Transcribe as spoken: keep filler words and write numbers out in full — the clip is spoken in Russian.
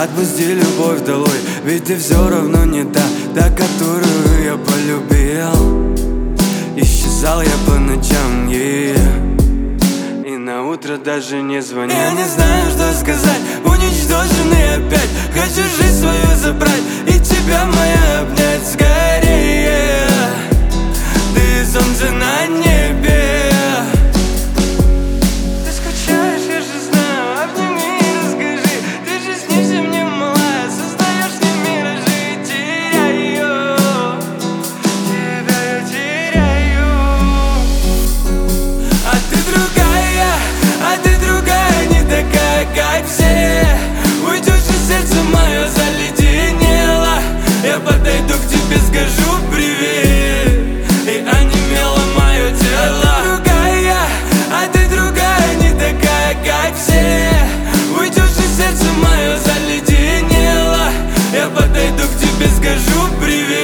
Отпусти любовь долой, ведь ты все равно не та, та, которую я полюбил. Исчезал я по ночам, yeah. И на утро даже не звонил. Я не знаю, что сказать, уничтоженный опять. Хочу жизнь свою забрать и тебя моя обнять скорее. Ты солнце на небе. Ты скучаешь, я же знаю, обними и расскажи. Ты же снишься мне, малая, создаешь мне миражи. Теряю, тебя я теряю. А ты другая, а ты другая, не такая, как все. Уйдешь, и сердце мое заледенело. Я подойду к тебе, скажу привет, и онемело мое тело. А ты другая, а ты другая, не такая, как все. Уйдешь, и сердце мое заледенело. Я подойду к тебе, скажу привет.